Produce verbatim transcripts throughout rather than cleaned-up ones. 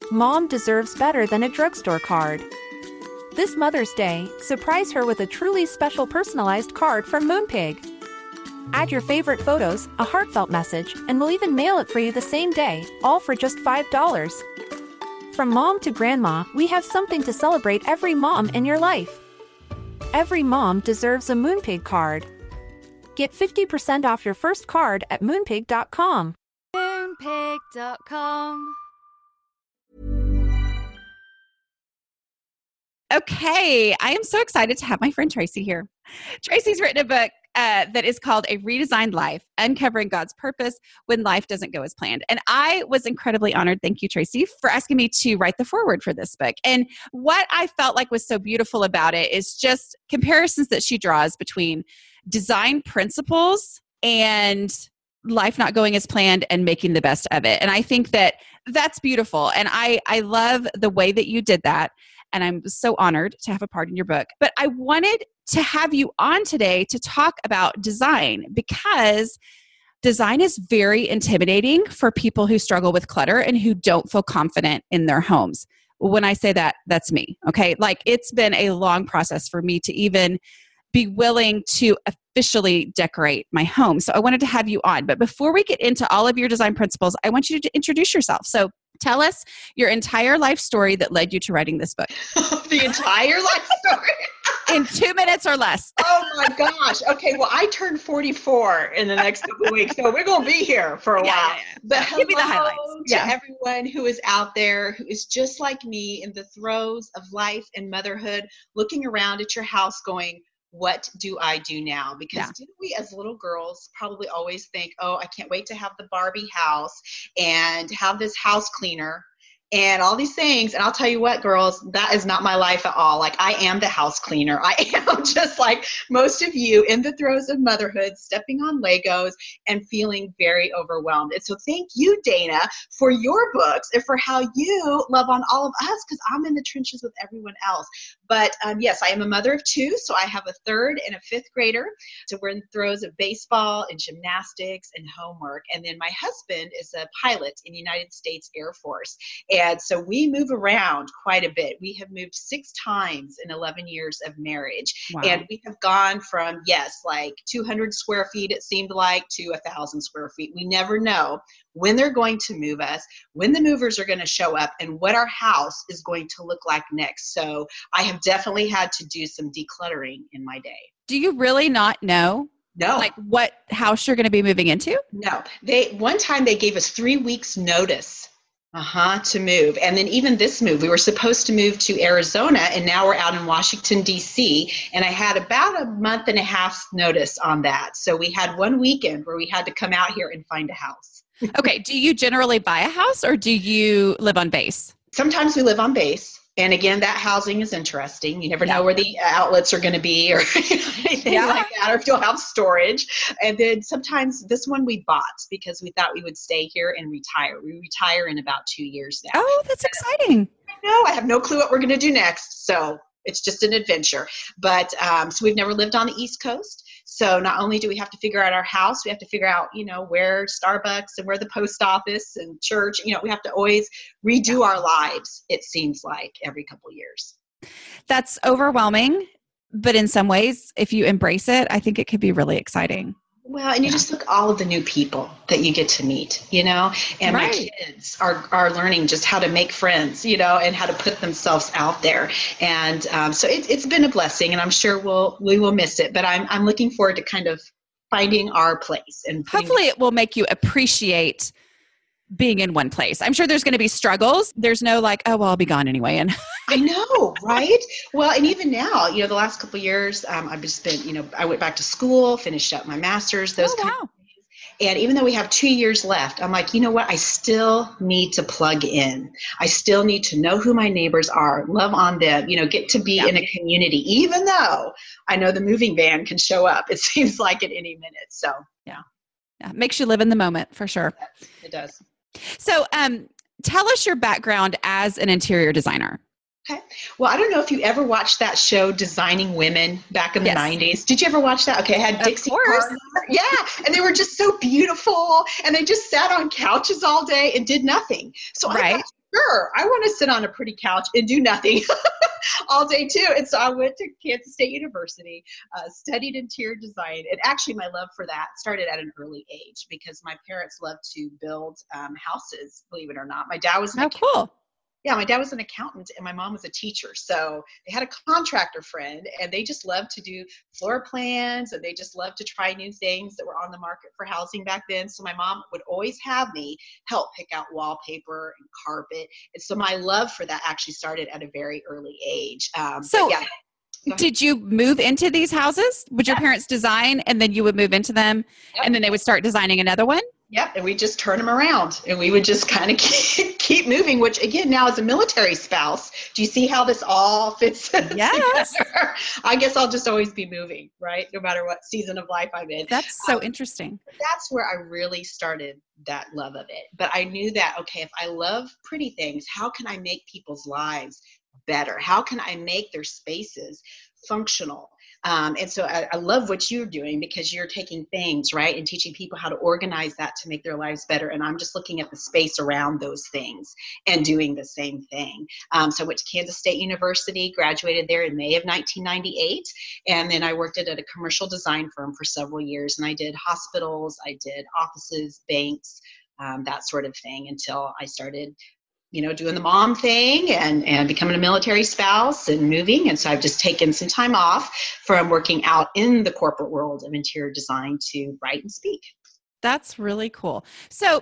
Mom deserves better than a drugstore card. This Mother's Day, surprise her with a truly special personalized card from Moonpig. Add your favorite photos, a heartfelt message, and we'll even mail it for you the same day, all for just five dollars. From mom to grandma, we have something to celebrate every mom in your life. Every mom deserves a Moonpig card. Get fifty percent off your first card at moonpig dot com. moonpig dot com. Okay, I am so excited to have my friend Tracy here. Tracy's written a book uh, that is called A Redesigned Life, Uncovering God's Purpose When Life Doesn't Go as Planned. And I was incredibly honored, thank you, Tracy, for asking me to write the foreword for this book. And what I felt like was so beautiful about it is just comparisons that she draws between design principles and life not going as planned and making the best of it. And I think that that's beautiful. And I, I love the way that you did that. And I'm so honored to have a part in your book. But I wanted to have you on today to talk about design, because design is very intimidating for people who struggle with clutter and who don't feel confident in their homes. When I say that, that's me, okay? Like, it's been a long process for me to even be willing to officially decorate my home. So I wanted to have you on. But before we get into all of your design principles, I want you to introduce yourself. So tell us your entire life story that led you to writing this book. The entire life story? In two minutes or less. Oh my gosh. Okay, well, I turned forty-four in the next couple of weeks, so we're going to be here for a yeah, while. Yeah, yeah. But yeah, hello give me the highlights. to Yeah. everyone who is out there, who is just like me in the throes of life and motherhood, looking around at your house going, what do I do now? Because yeah. didn't we as little girls probably always think, oh, I can't wait to have the Barbie house and have this house cleaner and all these things. And I'll tell you what, girls, that is not my life at all. Like, I am the house cleaner. I am just like most of you in the throes of motherhood, stepping on Legos and feeling very overwhelmed. And so thank you, Dana, for your books and for how you love on all of us, because I'm in the trenches with everyone else. But um, yes, I am a mother of two. So I have a third and a fifth grader. So we're in the throes of baseball and gymnastics and homework. And then my husband is a pilot in the United States Air Force. And so we move around quite a bit. We have moved six times in eleven years of marriage. Wow. And we have gone from, yes, like two hundred square feet, it seemed like, to one thousand square feet. We never know when they're going to move us, when the movers are going to show up, and what our house is going to look like next. So I have definitely had to do some decluttering in my day. Do you really not know? No. Like what house you're going to be moving into? No. They one time they gave us three weeks notice. Uh-huh, to move. And then even this move, we were supposed to move to Arizona, and now we're out in Washington, D C, and I had about a month and a half notice on that. So we had one weekend where we had to come out here and find a house. Okay. Do you generally buy a house or do you live on base? Sometimes we live on base. And again, that housing is interesting. You never yeah. know where the outlets are going to be or anything yeah. like that, or if you'll have storage. And then sometimes this one we bought because we thought we would stay here and retire. We retire in about two years now. Oh, that's exciting. No, I have no clue what we're going to do next. So it's just an adventure. But um, so we've never lived on the East Coast. So not only do we have to figure out our house, we have to figure out, you know, where Starbucks and where the post office and church, you know, we have to always redo our lives, it seems like, every couple of years. That's overwhelming. But in some ways, if you embrace it, I think it could be really exciting. Well, and you just look at all of the new people that you get to meet, you know, and right. my kids are, are learning just how to make friends, you know, and how to put themselves out there. And um, so it, it's been a blessing, and I'm sure we'll, we will miss it, but I'm, I'm looking forward to kind of finding our place. And hopefully it will make you appreciate being in one place. I'm sure there's going to be struggles. There's no like, oh, well, I'll be gone anyway. And I know, right? Well, and even now, you know, the last couple of years, um, I've just been, you know, I went back to school, finished up my master's, those oh, kind wow. of things. And even though we have two years left, I'm like, you know what? I still need to plug in. I still need to know who my neighbors are, love on them, you know, get to be yeah. in a community, even though I know the moving van can show up. It seems like at any minute. So yeah, yeah, makes you live in the moment for sure. It does. So um, tell us your background as an interior designer. Okay. Well, I don't know if you ever watched that show, Designing Women, back in the yes. nineties. Did you ever watch that? Okay, I had Dixie Carter. Yeah, and they were just so beautiful, and they just sat on couches all day and did nothing. So right. I got sure, I want to sit on a pretty couch and do nothing all day too. And so I went to Kansas State University, uh, studied interior design. And actually my love for that started at an early age because my parents loved to build um, houses, believe it or not. My dad was an Oh, accountant. cool. Yeah, my dad was an accountant and my mom was a teacher. So they had a contractor friend and they just loved to do floor plans and they just loved to try new things that were on the market for housing back then. So my mom would always have me help pick out wallpaper and carpet. And so my love for that actually started at a very early age. Um, So yeah. did you move into these houses? Would your Yes. parents design and then you would move into them Yep. and then they would start designing another one? Yep, and we just turn them around and we would just kind of keep, keep moving, which again, now as a military spouse, do you see how this all fits Yes. together? I guess I'll just always be moving, right? No matter what season of life I'm in. That's so Um, interesting. That's where I really started that love of it. But I knew that, okay, if I love pretty things, how can I make people's lives better? How can I make their spaces functional? Um, and so I, I love what you're doing because you're taking things, right, and teaching people how to organize that to make their lives better. And I'm just looking at the space around those things and doing the same thing. Um, so I went to Kansas State University, graduated there in May of nineteen ninety-eight. And then I worked at a commercial design firm for several years. And I did hospitals, I did offices, banks, um, that sort of thing until I started you know, doing the mom thing and, and becoming a military spouse and moving. And so I've just taken some time off from working out in the corporate world of interior design to write and speak. That's really cool. So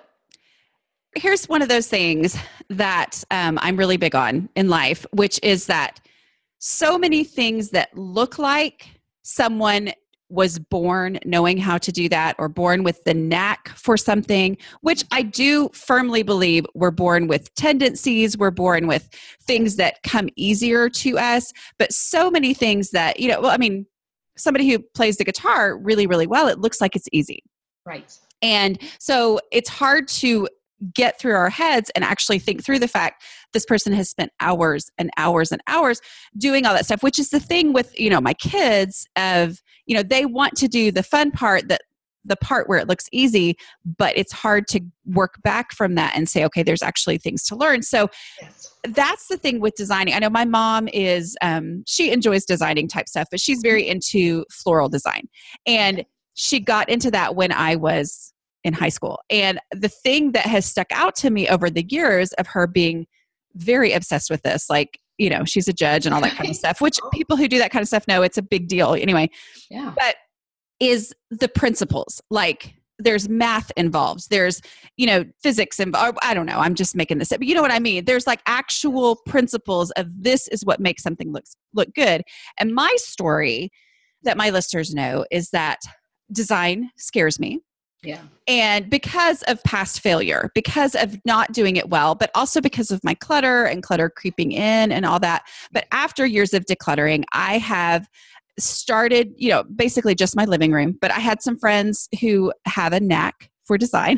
here's one of those things that um, I'm really big on in life, which is that so many things that look like someone was born knowing how to do that or born with the knack for something, which I do firmly believe we're born with tendencies, we're born with things that come easier to us, but so many things that, you know, well, I mean, somebody who plays the guitar really, really well, it looks like it's easy. Right. And so it's hard to get through our heads and actually think through the fact this person has spent hours and hours and hours doing all that stuff, which is the thing with, you know, my kids of, you know, they want to do the fun part, that the part where it looks easy, but it's hard to work back from that and say, okay, there's actually things to learn. So Yes. that's the thing with designing. I know my mom is, um, she enjoys designing type stuff, but she's very into floral design. And she got into that when I was in high school. And the thing that has stuck out to me over the years of her being very obsessed with this, like, you know, she's a judge and all that kind of stuff, which people who do that kind of stuff know it's a big deal anyway. Yeah. But is the principles, like there's math involved, there's, you know, physics involved. I don't know. I'm just making this up, but you know what I mean? There's like actual principles of this is what makes something looks look good. And my story that my listeners know is that design scares me. Yeah. And because of past failure, because of not doing it well, but also because of my clutter and clutter creeping in and all that. But after years of decluttering, I have started, you know, basically just my living room, but I had some friends who have a knack for design,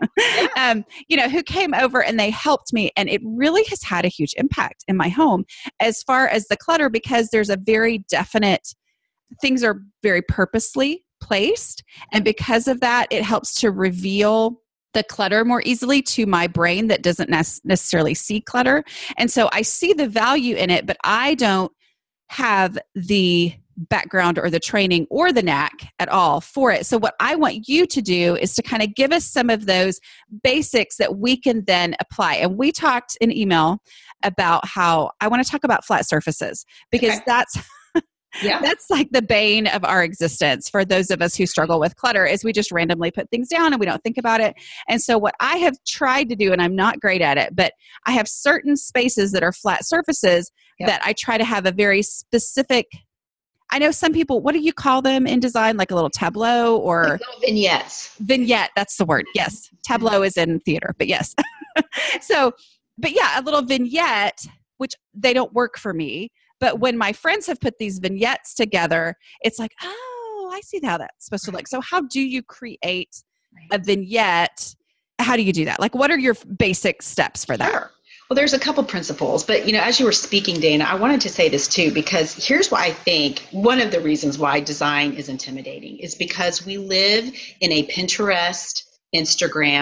um, you know, who came over and they helped me. And it really has had a huge impact in my home as far as the clutter, because there's a very definite, things are very purposely placed. And because of that, it helps to reveal the clutter more easily to my brain that doesn't ne- necessarily see clutter. And so I see the value in it, but I don't have the background or the training or the knack at all for it. So what I want you to do is to kind of give us some of those basics that we can then apply. And we talked in email about how I want to talk about flat surfaces, because Okay. that's Yeah. that's like the bane of our existence for those of us who struggle with clutter, is we just randomly put things down and we don't think about it. And so what I have tried to do, and I'm not great at it, but I have certain spaces that are flat surfaces Yep. that I try to have a very specific, I know some people, what do you call them in design? Like a little tableau or Like little vignettes. vignette. That's the word. Yes. Tableau is in theater, but yes. So, but yeah, a little vignette, which they don't work for me. But when my friends have put these vignettes together, it's like, oh, I see how that's supposed to look. So how do you create a vignette? How do you do that? Like, what are your basic steps for that? Sure. Well, there's a couple principles, but you know, as you were speaking, Dana, I wanted to say this too, because here's why I think one of the reasons why design is intimidating is because we live in a Pinterest, Instagram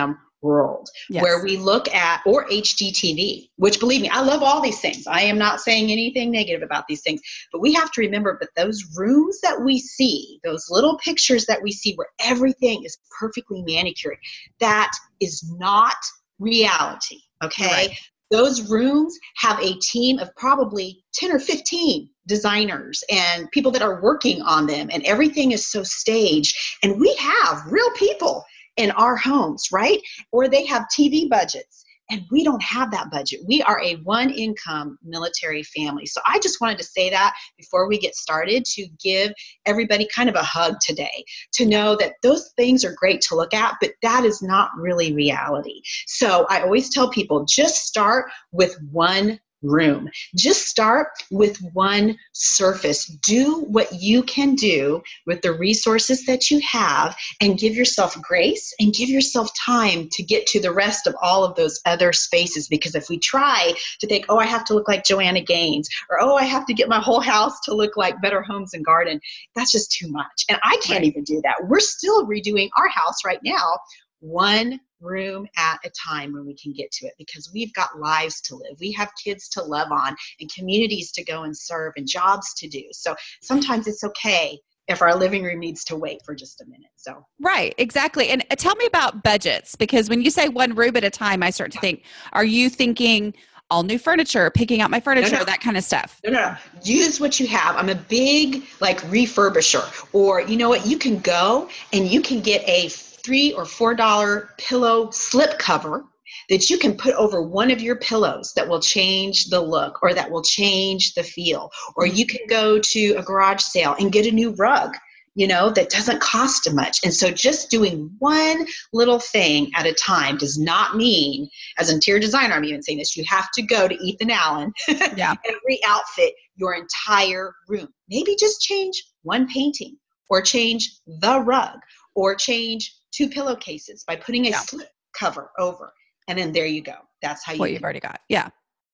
world yes. where we look at, or H G T V, which believe me, I love all these things. I am not saying anything negative about these things, but we have to remember that those rooms that we see, those little pictures that we see where everything is perfectly manicured, that is not reality. Okay. Right. Those rooms have a team of probably ten or fifteen designers and people that are working on them, and everything is so staged. And we have real people in our homes, right? Or they have T V budgets, and we don't have that budget. We are a one income military family. So I just wanted to say that before we get started, to give everybody kind of a hug today, to know that those things are great to look at, but that is not really reality. So I always tell people, just start with one room. Just start with one surface. Do what you can do with the resources that you have, and give yourself grace and give yourself time to get to the rest of all of those other spaces. Because if we try to think, oh, I have to look like Joanna Gaines, or oh, I have to get my whole house to look like Better Homes and Garden, that's just too much. And I can't Right. even do that. We're still redoing our house right now, one room at a time when we can get to it, because we've got lives to live. We have kids to love on, and communities to go and serve, and jobs to do. So sometimes it's okay if our living room needs to wait for just a minute. So Right, exactly. And uh, tell me about budgets, because when you say one room at a time, I start to think, are you thinking all new furniture, picking out my furniture, No, no. that kind of stuff? No, no, no. Use what you have. I'm a big like refurbisher. Or you know what? You can go and you can get a three or four dollar pillow slip cover that you can put over one of your pillows that will change the look, or that will change the feel. Or you can go to a garage sale and get a new rug, you know, that doesn't cost much. And so just doing one little thing at a time does not mean, as an interior designer, I'm even saying this, you have to go to Ethan Allen Yeah. and re-outfit your entire room. Maybe just change one painting, or change the rug, or change two pillowcases by putting a Yeah. slip cover over. And then there you go. That's how you What do you've it. already got. Yeah.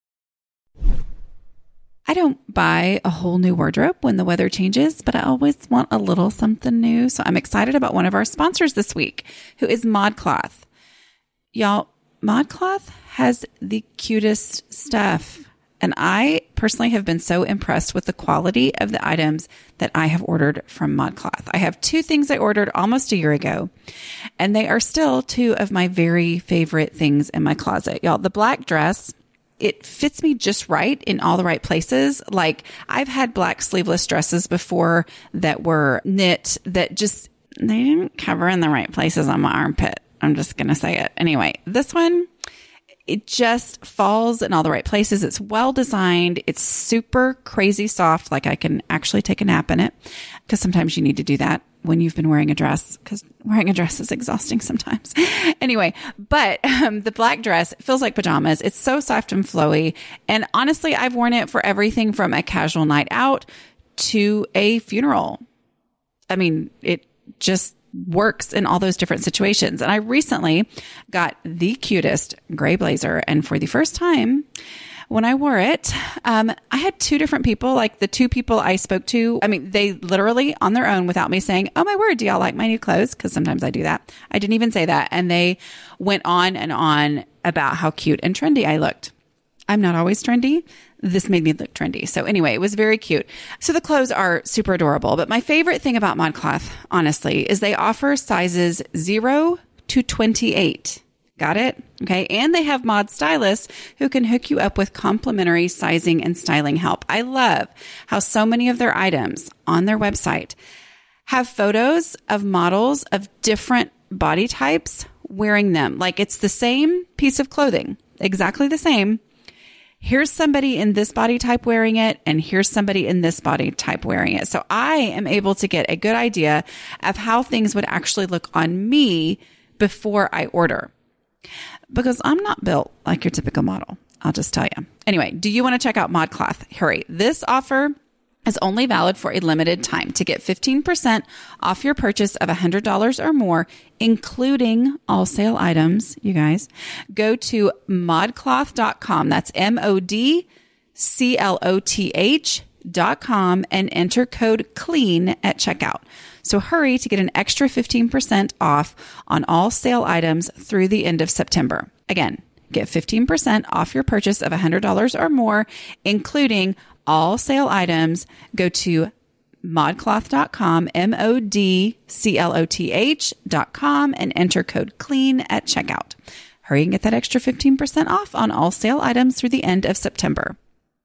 I don't buy a whole new wardrobe when the weather changes, but I always want a little something new. So I'm excited about one of our sponsors this week, who is ModCloth. Y'all, ModCloth has the cutest stuff. And I personally have been so impressed with the quality of the items that I have ordered from ModCloth. I have two things I ordered almost a year ago, and they are still two of my very favorite things in my closet. Y'all, the black dress, it fits me just right in all the right places. Like, I've had black sleeveless dresses before that were knit that just, they didn't cover in the right places on my armpit. I'm just going to say it. Anyway, this one, it just falls in all the right places. It's well designed. It's super crazy soft. Like, I can actually take a nap in it, because sometimes you need to do that when you've been wearing a dress, because wearing a dress is exhausting sometimes. Anyway, but um, the black dress feels like pajamas. It's so soft and flowy. And honestly, I've worn it for everything from a casual night out to a funeral. I mean, it just works in all those different situations. And I recently got the cutest gray blazer. And for the first time, when I wore it, um, I had two different people, like the two people I spoke to. I mean, they literally on their own, without me saying, oh my word, do y'all like my new clothes? Because sometimes I do that. I didn't even say that. And they went on and on about how cute and trendy I looked. I'm not always trendy. This made me look trendy. So anyway, it was very cute. So the clothes are super adorable. But my favorite thing about ModCloth, honestly, is they offer sizes zero to twenty-eight. Got it? Okay. And they have mod stylists who can hook you up with complimentary sizing and styling help. I love how so many of their items on their website have photos of models of different body types wearing them. Like, it's the same piece of clothing, exactly the same. Here's somebody in this body type wearing it, and here's somebody in this body type wearing it. So I am able to get a good idea of how things would actually look on me before I order, because I'm not built like your typical model. I'll just tell you. Anyway, do you want to check out ModCloth? Hurry. This offer is only valid for a limited time. To get fifteen percent off your purchase of one hundred dollars or more, including all sale items, you guys, go to modcloth dot com. That's M O D C L O T H dot com and enter code CLEAN at checkout. So hurry to get an extra fifteen percent off on all sale items through the end of September. Again, get fifteen percent off your purchase of one hundred dollars or more, including all sale items. Go to modcloth dot com, M O D C L O T H dot com, and enter code CLEAN at checkout. Hurry and get that extra fifteen percent off on all sale items through the end of September.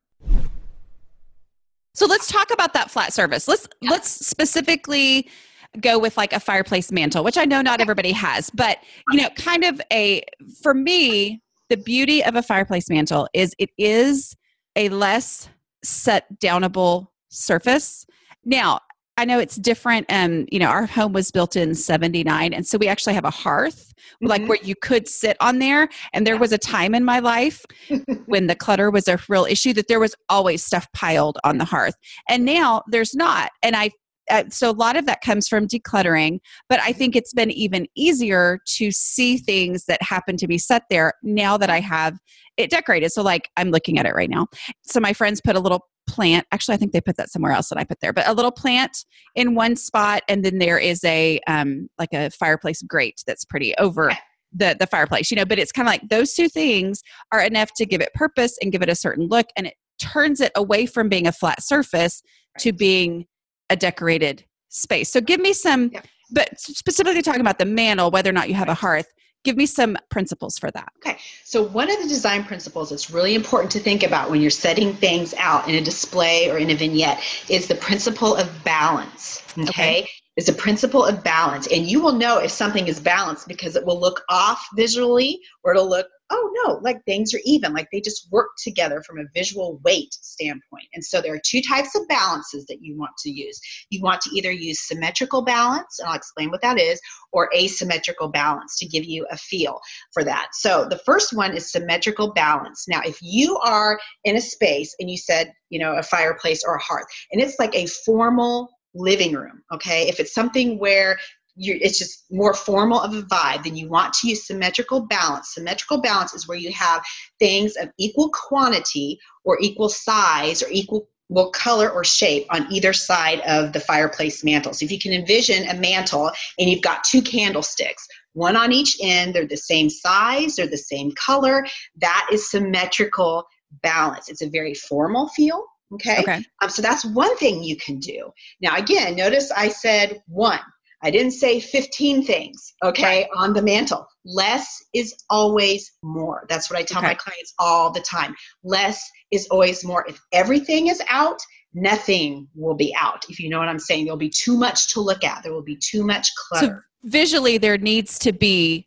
So let's talk about that flat surface. Let's yeah. let's specifically go with like a fireplace mantle, which I know not everybody has, but you know, kind of a, for me, the beauty of a fireplace mantle is it is a less set downable surface. Now, I know it's different. Um, you know, our home was built in seventy-nine. And so we actually have a hearth, mm-hmm. like where you could sit on there. And there yeah. was a time in my life when the clutter was a real issue that there was always stuff piled on the hearth. And now there's not. And I, uh, so a lot of that comes from decluttering, but I think it's been even easier to see things that happen to be set there now that I have it decorated. So like I'm looking at it right now. So my friends put a little plant. Actually, I think they put that somewhere else that I put there, but a little plant in one spot. And then there is a, um, like a fireplace grate that's pretty over the, the fireplace, you know, but it's kind of like those two things are enough to give it purpose and give it a certain look. And it turns it away from being a flat surface to being a decorated space. So give me some, yeah. but specifically talking about the mantle, whether or not you have a hearth, give me some principles for that. Okay. So one of the design principles that's really important to think about when you're setting things out in a display or in a vignette is the principle of balance. Okay. okay. It's a principle of balance. And you will know if something is balanced because it will look off visually or it'll look, oh no, like things are even, like they just work together from a visual weight standpoint. And so there are two types of balances that you want to use. You want to either use symmetrical balance, and I'll explain what that is, or asymmetrical balance to give you a feel for that. So the first one is symmetrical balance. Now, if you are in a space and you said, you know, a fireplace or a hearth, and it's like a formal living room, okay? If it's something where you, it's just more formal of a vibe, then you want to use symmetrical balance. Symmetrical balance is where you have things of equal quantity or equal size or equal well, color or shape on either side of the fireplace mantle. So if you can envision a mantle and you've got two candlesticks, one on each end, they're the same size, they're the same color, that is symmetrical balance. It's a very formal feel. Okay. okay. Um, so that's one thing you can do. Now, again, notice I said one. I didn't say fifteen things, okay, right. on the mantle. Less is always more. That's what I tell okay. my clients all the time. Less is always more. If everything is out, nothing will be out. If you know what I'm saying, there'll be too much to look at. There will be too much clutter. So visually, there needs to be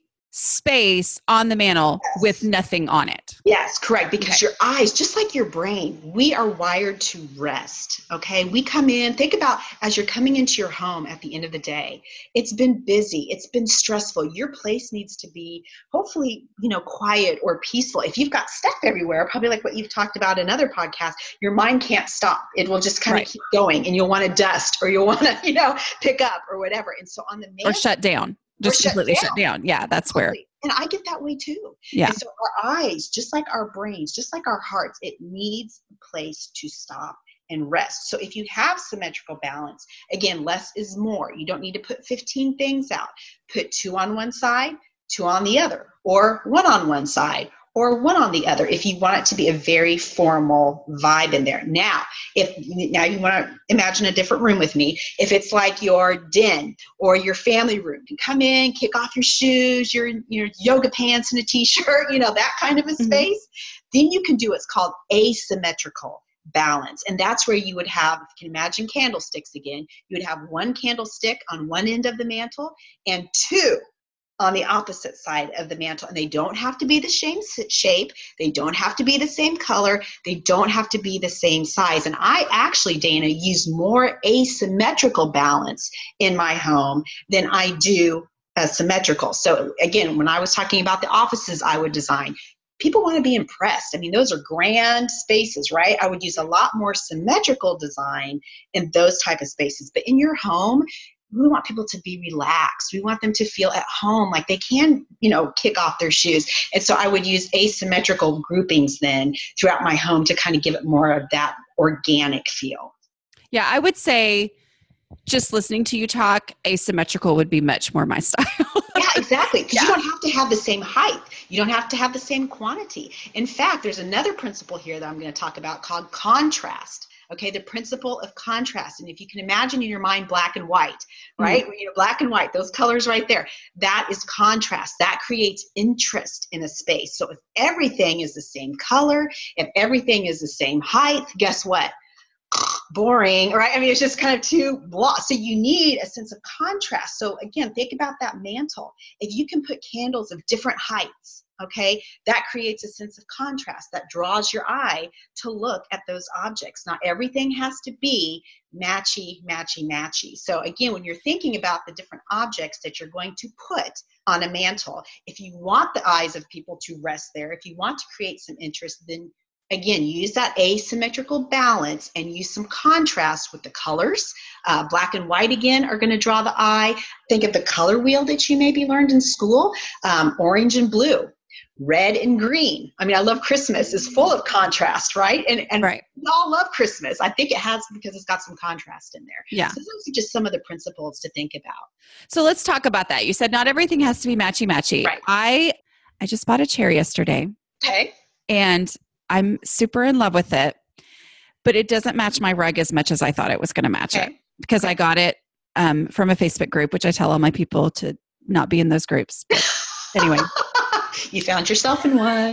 space on the mantle yes. with nothing on it. Yes, correct. Because okay. your eyes, just like your brain, we are wired to rest. Okay. We come in, think about as you're coming into your home at the end of the day, it's been busy. It's been stressful. Your place needs to be hopefully, you know, quiet or peaceful. If you've got stuff everywhere, probably like what you've talked about in other podcasts, your mind can't stop. It will just kind right. of keep going and you'll want to dust or you'll want to, you know, pick up or whatever. And so on the mantle, or shut down. Just completely shut down. Yeah, that's where. And I get that way too. Yeah. And so our eyes, just like our brains, just like our hearts, it needs a place to stop and rest. So if you have symmetrical balance, again, less is more. You don't need to put fifteen things out. Put two on one side, two on the other, or one on one side, or one on the other if you want it to be a very formal vibe in there. Now, if now you want to imagine a different room with me, if it's like your den or your family room, you come in, kick off your shoes, your, your yoga pants and a t-shirt, you know, that kind of a space, mm-hmm. then you can do what's called asymmetrical balance. And that's where you would have, if you can imagine candlesticks again, you would have one candlestick on one end of the mantle and two on the opposite side of the mantle. And they don't have to be the same shape. They don't have to be the same color. They don't have to be the same size. And I actually, Dana, use more asymmetrical balance in my home than I do uh, symmetrical. So again, when I was talking about the offices I would design, people want to be impressed. I mean, those are grand spaces, right? I would use a lot more symmetrical design in those type of spaces. But in your home, we want people to be relaxed. We want them to feel at home, like they can, you know, kick off their shoes. And so I would use asymmetrical groupings then throughout my home to kind of give it more of that organic feel. Yeah, I would say just listening to you talk, asymmetrical would be much more my style. Yeah, exactly. Because Yeah. you don't have to have the same height. You don't have to have the same quantity. In fact, there's another principle here that I'm going to talk about called contrast. Okay, the principle of contrast. And if you can imagine in your mind black and white, right? Mm-hmm. You know, black and white, those colors right there, that is contrast. That creates interest in a space. So if everything is the same color, if everything is the same height, guess what? Boring, right? I mean, it's just kind of too blah. So you need a sense of contrast. So again, think about that mantle. If you can put candles of different heights, okay, that creates a sense of contrast that draws your eye to look at those objects. Not everything has to be matchy, matchy, matchy. So again, when you're thinking about the different objects that you're going to put on a mantle, if you want the eyes of people to rest there, if you want to create some interest, then again, use that asymmetrical balance and use some contrast with the colors. Uh, black and white, again, are going to draw the eye. Think of the color wheel that you maybe learned in school. Um, orange and blue, red and green. I mean, I love Christmas. It's full of contrast, right? And, and right. we all love Christmas. I think it has because it's got some contrast in there. Yeah. So those are just some of the principles to think about. So let's talk about that. You said not everything has to be matchy-matchy. Right. I I just bought a chair yesterday. Okay. And I'm super in love with it, but it doesn't match my rug as much as I thought it was going to match Okay. it because okay. I got it um, from a Facebook group, which I tell all my people to not be in those groups. But anyway. You found yourself in one. I'm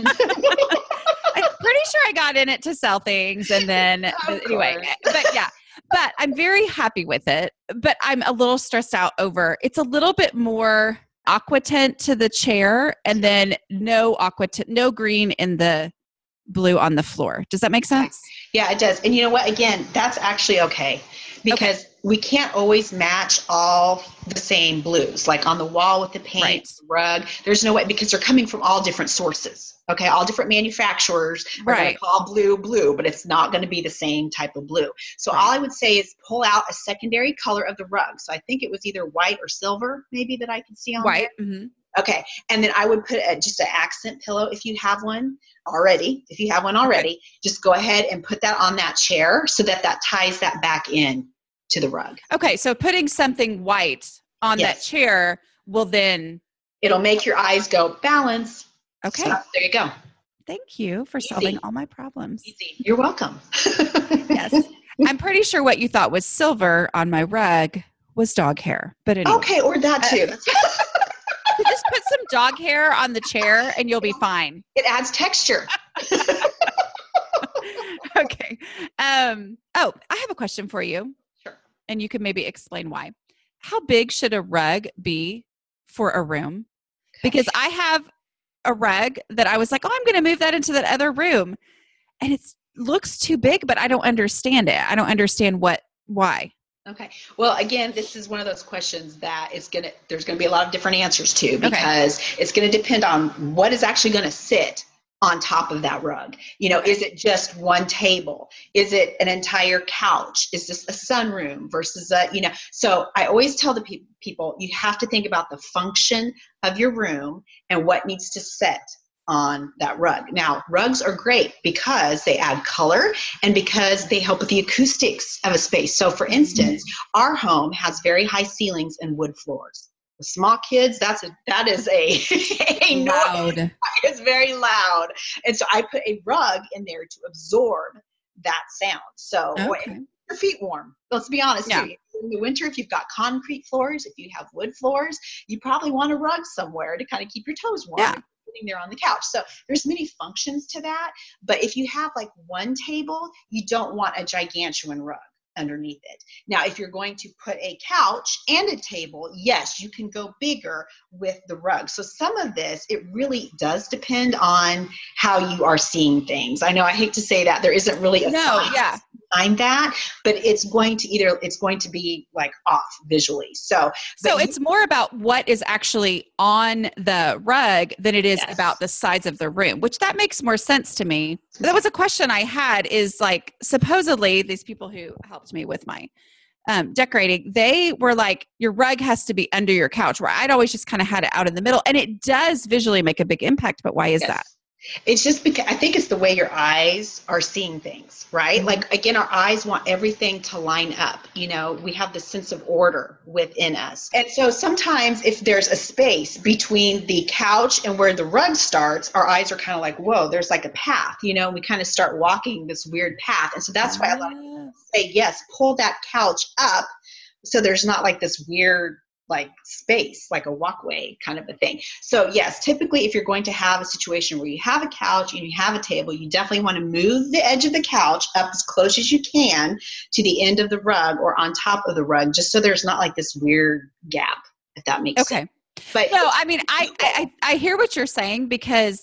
pretty sure I got in it to sell things and then Of anyway, course. but yeah, but I'm very happy with it, but I'm a little stressed out over, it's a little bit more aqua tint to the chair and then no aqua tint, no green in the blue on the floor. Does that make sense? Yeah, it does. And you know what? Again, that's actually okay because okay. we can't always match all the same blues. Like on the wall with the paint, right. the rug, there's no way because they're coming from all different sources. Okay, all different manufacturers are right. going to call blue blue, but it's not going to be the same type of blue. So right. all I would say is pull out a secondary color of the rug. So I think it was either white or silver, maybe that I could see on white. there. Mm-hmm. Okay. And then I would put a, just an accent pillow if you have one already. If you have one already, okay. just go ahead and put that on that chair so that that ties that back in to the rug. Okay. So putting something white on yes. that chair will then... It'll make your eyes go balance. Okay. So, there you go. Thank you for Easy. solving all my problems. Easy. You're welcome. Yes. I'm pretty sure what you thought was silver on my rug was dog hair. But anyway. Okay. Or that too. Uh, Just put some dog hair on the chair and you'll be fine. It adds texture. Okay. Um, oh, I have a question for you. Sure. And you can maybe explain why. How big should a rug be for a room? Okay. Because I have a rug that I was like, oh, I'm going to move that into that other room. And it looks too big, but I don't understand it. I don't understand what, why. Okay. Well, again, this is one of those questions that is going to, there's going to be a lot of different answers to because okay. it's going to depend on what is actually going to sit on top of that rug. You know, okay. is it just one table? Is it an entire couch? Is this a sunroom versus a, you know, so I always tell the pe- people, you have to think about the function of your room and what needs to sit on that rug. Now, rugs are great because they add color and because they help with the acoustics of a space. So for instance, mm-hmm. our home has very high ceilings and wood floors. With small kids, that's a, that is a, a loud. It's very loud. And so I put a rug in there to absorb that sound. So okay. your feet warm. Let's be honest yeah. here. In the winter, if you've got concrete floors, if you have wood floors, you probably want a rug somewhere to kind of keep your toes warm. Yeah. Sitting there on the couch. So there's many functions to that. But if you have like one table, you don't want a gigantuan rug underneath it. Now, if you're going to put a couch and a table, yes, you can go bigger with the rug. So some of this, it really does depend on how you are seeing things. I know I hate to say that there isn't really a no, science yeah. behind that, but it's going to either, it's going to be like off visually. So, so you, it's more about what is actually on the rug than it is yes. about the size of the room, which that makes more sense to me. That was a question I had is like, supposedly these people who helped me with my um, decorating, they were like, your rug has to be under your couch, where I'd always just kind of had it out in the middle. And it does visually make a big impact, but why is yes. that? It's just because I think it's the way your eyes are seeing things, right? Mm-hmm. Like, again, our eyes want everything to line up. You know, we have this sense of order within us. And so sometimes if there's a space between the couch and where the rug starts, our eyes are kind of like, whoa, there's like a path, you know, we kind of start walking this weird path. And so that's why a lot of people say, yes, pull that couch up so there's not like this weird like space, like a walkway kind of a thing. So yes, typically if you're going to have a situation where you have a couch and you have a table, you definitely want to move the edge of the couch up as close as you can to the end of the rug or on top of the rug, just so there's not like this weird gap, if that makes okay. sense. But no, I mean, I, I, I hear what you're saying because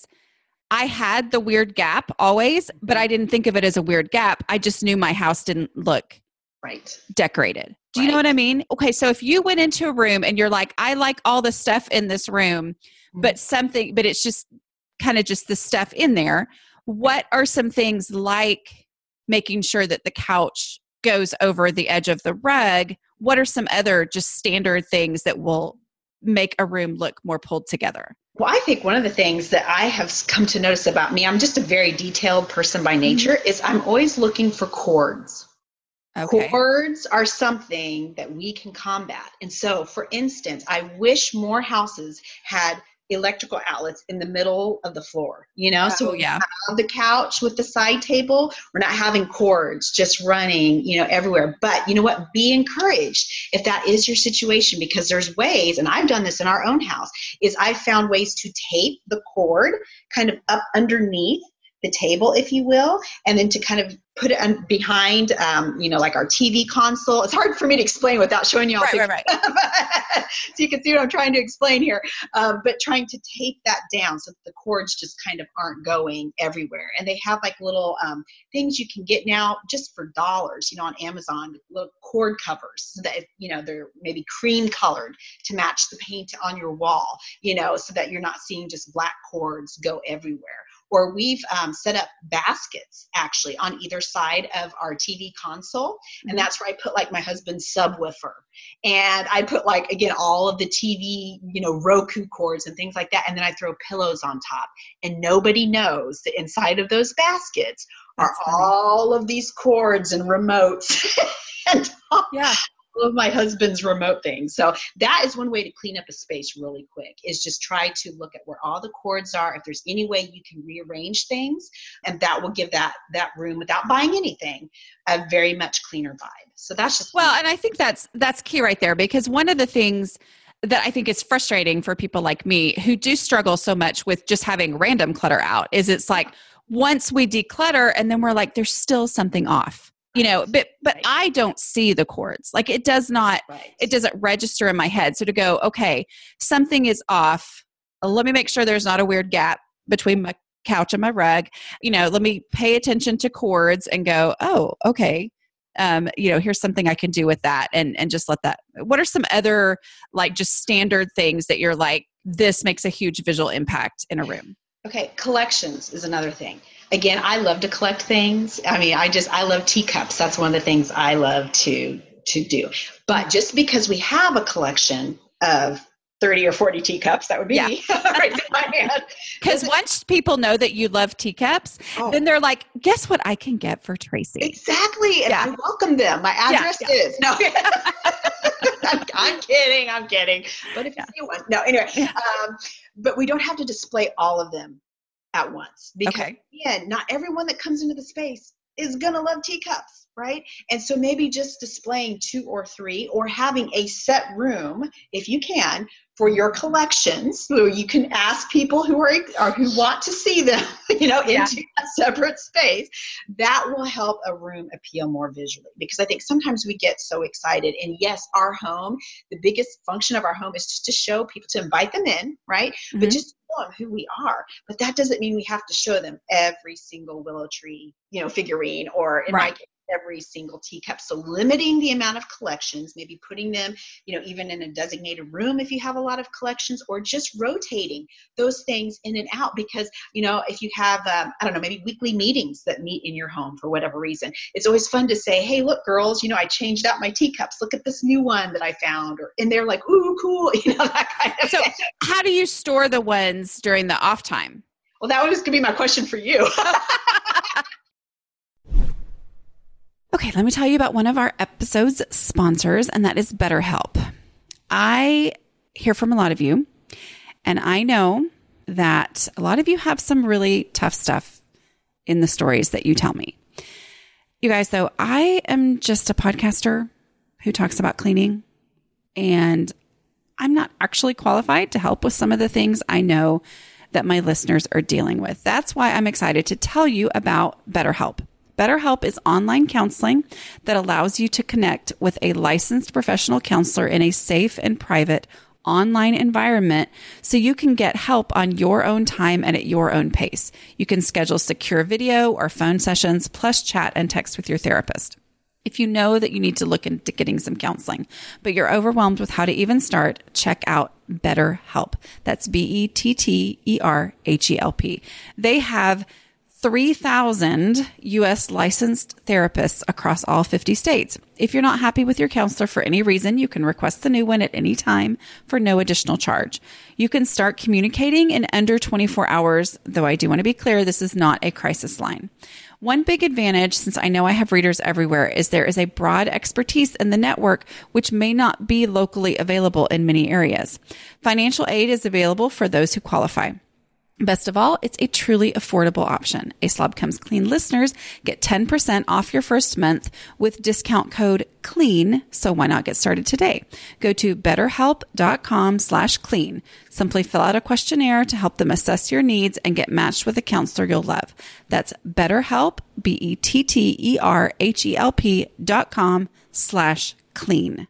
I had the weird gap always, but I didn't think of it as a weird gap. I just knew my house didn't look right. decorated. Do you right. know what I mean? Okay. So if you went into a room and you're like, I like all the stuff in this room, mm-hmm. but something, but it's just kind of just the stuff in there. What are some things like making sure that the couch goes over the edge of the rug? What are some other just standard things that will make a room look more pulled together? Well, I think one of the things that I have come to notice about me, I'm just a very detailed person by nature, mm-hmm. is I'm always looking for cords. Okay. Cords are something that we can combat. And so, for instance, I wish more houses had electrical outlets in the middle of the floor, you know, oh, so we yeah. have the couch with the side table, we're not having cords just running, you know, everywhere. But you know what, be encouraged if that is your situation, because there's ways, and I've done this in our own house, is I've found ways to tape the cord kind of up underneath the table, if you will, and then to kind of put it un- behind, um, you know, like our T V console. It's hard for me to explain without showing you all. Right, right, right. So you can see what I'm trying to explain here. Um, but trying to tape that down so that the cords just kind of aren't going everywhere. And they have like little um, things you can get now just for dollars, you know, on Amazon, little cord covers so that, you know, they're maybe cream colored to match the paint on your wall, you know, so that you're not seeing just black cords go everywhere. Or we've um, set up baskets actually on either side of our T V console. And that's where I put like my husband's subwoofer. And I put like, again, all of the T V, you know, Roku cords and things like that. And then I throw pillows on top. And nobody knows that inside of those baskets are all of these cords and remotes and all, yeah. all of my husband's remote things. So that is one way to clean up a space really quick, is just try to look at where all the cords are. If there's any way you can rearrange things, and that will give that that room, without buying anything, a very much cleaner vibe. So that's just well, and I think that's that's key right there, because one of the things that I think is frustrating for people like me who do struggle so much with just having random clutter out is it's like once we declutter and then we're like, there's still something off. You know, but but right. I don't see the cords. Like it does not, right. it doesn't register in my head. So to go, okay, something is off. Let me make sure there's not a weird gap between my couch and my rug. You know, let me pay attention to cords and go, oh, okay. Um, you know, here's something I can do with that, and and just let that. What are some other like just standard things that you're like, this makes a huge visual impact in a room? Okay, collections is another thing. Again, I love to collect things. I mean, I just, I love teacups. That's one of the things I love to, to do. But just because we have a collection of thirty or forty teacups, that would be yeah. me right in my hand. Because once people know that you love teacups, oh. then they're like, guess what I can get for Tracy? Exactly. And yeah. I welcome them. My address yeah, yeah. is. No. I'm, I'm kidding. I'm kidding. But if yeah. you see one. No, anyway. Yeah. Um, but we don't have to display all of them at once, because okay. again, not everyone that comes into the space is going to love teacups, right? And so maybe just displaying two or three, or having a set room, if you can, for your collections, so you can ask people who are or who want to see them, you know, into yeah. a separate space. That will help a room appeal more visually, because I think sometimes we get so excited. And yes, our home, the biggest function of our home is just to show people, to invite them in, right? Mm-hmm. But just show them who we are. But that doesn't mean we have to show them every single willow tree, you know, figurine, or in right. my case, every single teacup. So limiting the amount of collections, maybe putting them, you know, even in a designated room if you have a lot of collections, or just rotating those things in and out. Because, you know, if you have, um, I don't know, maybe weekly meetings that meet in your home for whatever reason, it's always fun to say, hey, look, girls, you know, I changed out my teacups. Look at this new one that I found. Or, and they're like, ooh, cool. You know, that kind of So thing. How do you store the ones during the off time? Well, that was going to be my question for you. Okay, let me tell you about one of our episode's sponsors, and that is BetterHelp. I hear from a lot of you, and I know that a lot of you have some really tough stuff in the stories that you tell me. You guys, though, I am just a podcaster who talks about cleaning, and I'm not actually qualified to help with some of the things I know that my listeners are dealing with. That's why I'm excited to tell you about BetterHelp. BetterHelp is online counseling that allows you to connect with a licensed professional counselor in a safe and private online environment so you can get help on your own time and at your own pace. You can schedule secure video or phone sessions, plus chat and text with your therapist. If you know that you need to look into getting some counseling, but you're overwhelmed with how to even start, check out BetterHelp. That's B E T T E R H E L P. They have three thousand U S licensed therapists across all fifty states. If you're not happy with your counselor for any reason, you can request the new one at any time for no additional charge. You can start communicating in under twenty-four hours, though I do want to be clear, this is not a crisis line. One big advantage, since I know I have readers everywhere, is there is a broad expertise in the network, which may not be locally available in many areas. Financial aid is available for those who qualify. Best of all, it's a truly affordable option. A Slob Comes Clean listeners get ten percent off your first month with discount code CLEAN, so why not get started today? Go to betterhelp.com slash clean. Simply fill out a questionnaire to help them assess your needs and get matched with a counselor you'll love. That's BetterHelp, B E T T E R H E L P dot com slash clean.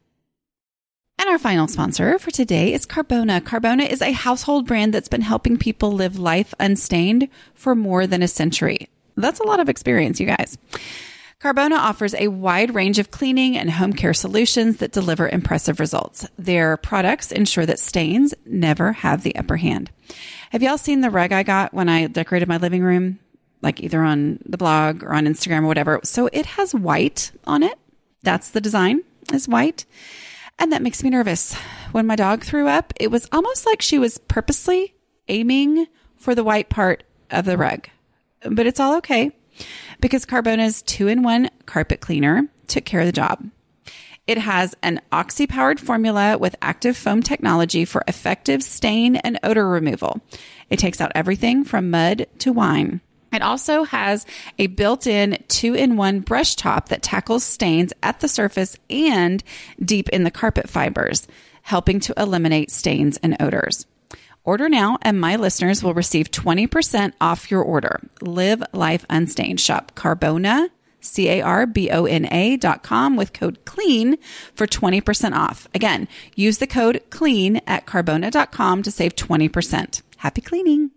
And our final sponsor for today is Carbona. Carbona is a household brand that's been helping people live life unstained for more than a century. That's a lot of experience, you guys. Carbona offers a wide range of cleaning and home care solutions that deliver impressive results. Their products ensure that stains never have the upper hand. Have y'all seen the rug I got when I decorated my living room? Like either on the blog or on Instagram or whatever. So it has white on it. That's the design, is white. And that makes me nervous. When my dog threw up, it was almost like she was purposely aiming for the white part of the rug. But it's all okay because Carbona's two-in-one carpet cleaner took care of the job. It has an oxy-powered formula with active foam technology for effective stain and odor removal. It takes out everything from mud to wine. It also has a built-in two-in-one brush top that tackles stains at the surface and deep in the carpet fibers, helping to eliminate stains and odors. Order now, and my listeners will receive twenty percent off your order. Live life unstained. Shop Carbona, C A R B O N A dot com with code CLEAN for twenty percent off. Again, use the code CLEAN at Carbona dot com to save twenty percent. Happy cleaning.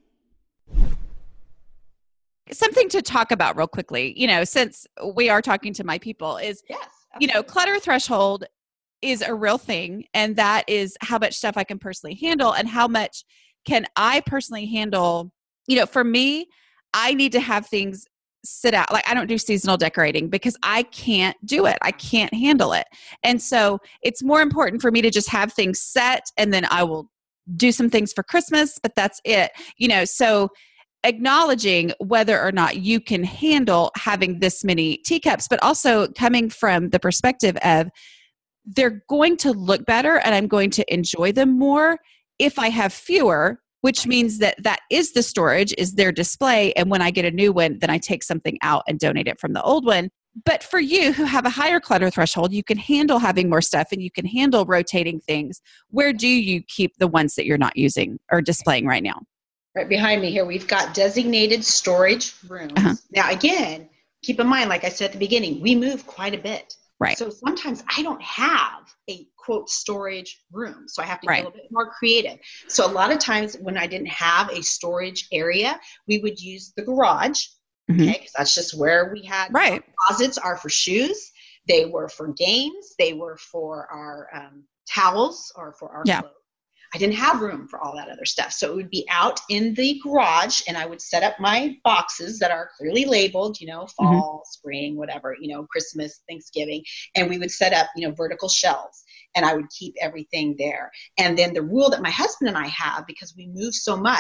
Something to talk about real quickly, you know, since we are talking to my people is, Yes, you know, clutter threshold is a real thing. And that is how much stuff I can personally handle and how much can I personally handle. You know, for me, I need to have things sit out. Like I don't do seasonal decorating because I can't do it. I can't handle it. And so it's more important for me to just have things set and then I will do some things for Christmas, but that's it. You know, so acknowledging whether or not you can handle having this many teacups, but also coming from the perspective of they're going to look better and I'm going to enjoy them more if I have fewer, which means that that is the storage, is their display. And when I get a new one, then I take something out and donate it from the old one. But for you who have a higher clutter threshold, you can handle having more stuff and you can handle rotating things. Where do you keep the ones that you're not using or displaying right now? Right behind me here, we've got designated storage rooms. Uh-huh. Now, again, keep in mind, like I said at the beginning, we move quite a bit. Right. So sometimes I don't have a, quote, storage room. So I have to be right. a little bit more creative. So a lot of times when I didn't have a storage area, we would use the garage. Mm-hmm. Okay, because that's just where we had right. closets are for shoes. They were for games. They were for our um, towels or for our yeah. clothes. I didn't have room for all that other stuff. So it would be out in the garage and I would set up my boxes that are clearly labeled, you know, fall, mm-hmm. spring, whatever, you know, Christmas, Thanksgiving. And we would set up, you know, vertical shelves and I would keep everything there. And then the rule that my husband and I have, because we move so much,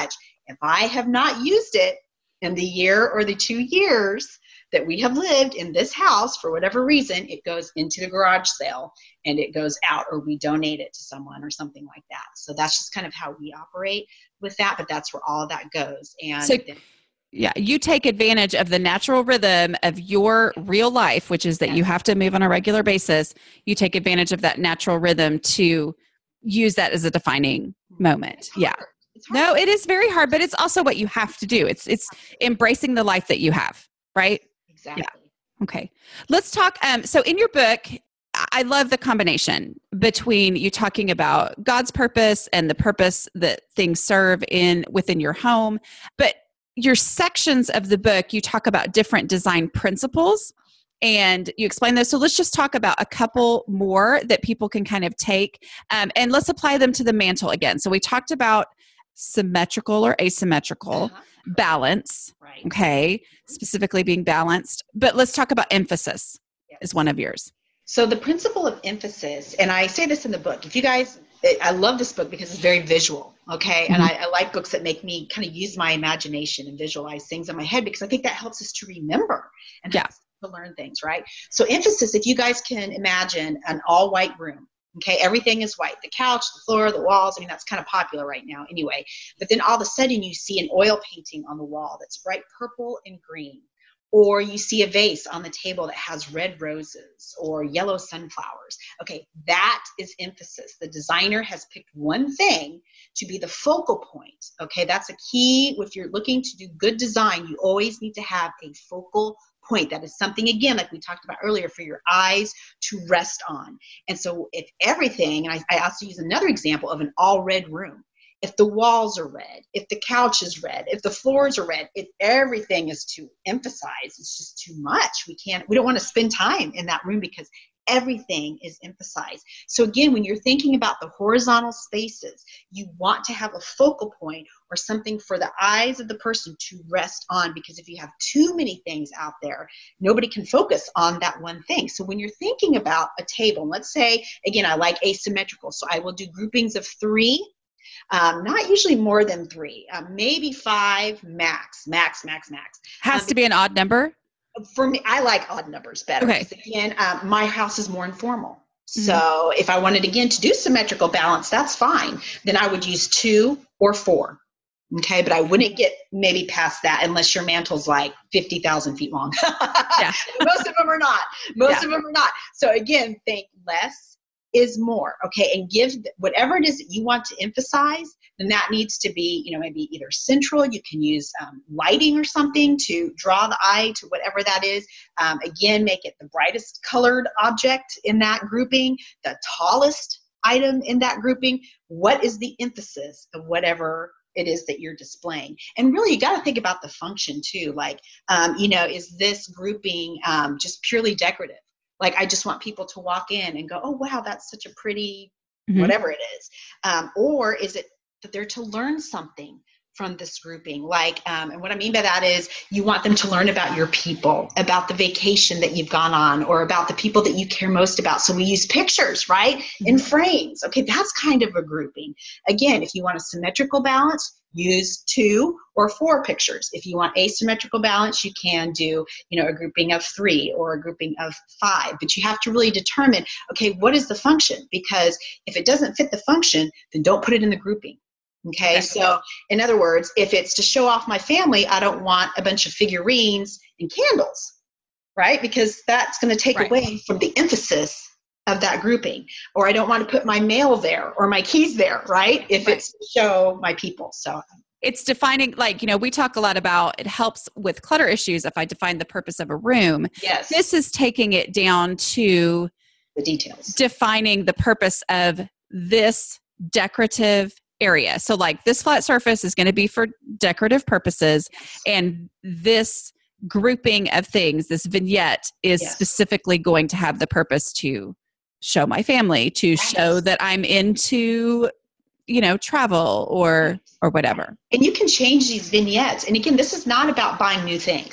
If I have not used it in the year or the two years that we have lived in this house, for whatever reason, it goes into the garage sale and it goes out, or we donate it to someone or something like that. So that's just kind of how we operate with that, but that's where all of that goes. And so, then, yeah, you take advantage of the natural rhythm of your real life, which is that yes. you have to move on a regular basis. You take advantage of that natural rhythm to use that as a defining moment. Yeah. No, it is very hard, but it's also what you have to do. It's it's embracing the life that you have, right? Exactly. Yeah. Okay. Let's talk. Um, so in your book, I love the combination between you talking about God's purpose and the purpose that things serve in within your home. But your sections of the book, you talk about different design principles and you explain those. So let's just talk about a couple more that people can kind of take, um, and let's apply them to the mantle again. So we talked about symmetrical or asymmetrical, Uh-huh. balance, Right. okay, specifically being balanced. But let's talk about emphasis Yes. is one of yours. So the principle of emphasis, and I say this in the book, if you guys, I love this book because it's very visual, okay? Mm-hmm. And I, I like books that make me kind of use my imagination and visualize things in my head, because I think that helps us to remember and Yeah. helps us to learn things, right? So emphasis, if you guys can imagine an all white room, okay, everything is white, the couch, the floor, the walls. I mean, that's kind of popular right now anyway. But then all of a sudden you see an oil painting on the wall that's bright purple and green. Or you see a vase on the table that has red roses or yellow sunflowers. Okay, that is emphasis. The designer has picked one thing to be the focal point. Okay, that's a key. If you're looking to do good design, you always need to have a focal point. That is something, again, like we talked about earlier, for your eyes to rest on. And so if everything, and I, I also use another example of an all red room. If the walls are red, if the couch is red, if the floors are red, if everything is to emphasize, it's just too much. We can't, we don't want to spend time in that room because everything is emphasized. So again, when you're thinking about the horizontal spaces, you want to have a focal point or something for the eyes of the person to rest on, because if you have too many things out there, nobody can focus on that one thing. So when you're thinking about a table, let's say, again, I like asymmetrical, so I will do groupings of three. Um, not usually more than three, um, maybe five max, max, max, max. Has um, to be an odd number? For me, I like odd numbers better. Okay. Because again, um, my house is more informal. Mm-hmm. So if I wanted, again, to do symmetrical balance, that's fine. Then I would use two or four. Okay, but I wouldn't get maybe past that unless your mantle's like fifty thousand feet long. Yeah. Most of them are not. Most Yeah. of them are not. So again, think less is more, okay? And give whatever it is that you want to emphasize, then that needs to be, you know, maybe either central. You can use um, lighting or something to draw the eye to whatever that is. Um, again, make it the brightest colored object in that grouping, the tallest item in that grouping. What is the emphasis of whatever it is that you're displaying? And really, you got to think about the function too. Like, um, you know, is this grouping um, just purely decorative? Like, I just want people to walk in and go, oh, wow, that's such a pretty, Mm-hmm. whatever it is. Um, or is it that they're to learn something from this grouping? Like, um, and what I mean by that is you want them to learn about your people, about the vacation that you've gone on, or about the people that you care most about. So we use pictures, right? Mm-hmm. In frames. Okay, that's kind of a grouping. Again, if you want a symmetrical balance, use two or four pictures. If you want asymmetrical balance, you can do, you know, a grouping of three or a grouping of five. But you have to really determine, okay, what is the function? Because if it doesn't fit the function, then don't put it in the grouping. Okay, Okay. so in other words, if it's to show off my family, I don't want a bunch of figurines and candles, right? Because that's going to take Right. away from the emphasis of that grouping. Or I don't want to put my mail there or my keys there, right? If Right. it's to show my people. So It's defining, like, you know, we talk a lot about it helps with clutter issues if I define the purpose of a room. yes, This is taking it down to the details. defining the purpose of this decorative area. So like this flat surface is going to be for decorative purposes, and this grouping of things, this vignette is Yes. specifically going to have the purpose to show my family, to show Yes. that I'm into, you know, travel or or whatever. And you can change these vignettes. And again, this is not about buying new things.